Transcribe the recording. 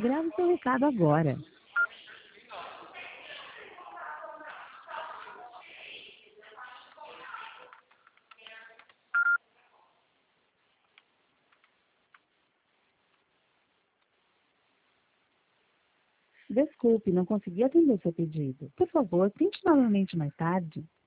Grave seu recado agora. Desculpe, não consegui atender seu pedido. Por favor, tente novamente mais tarde.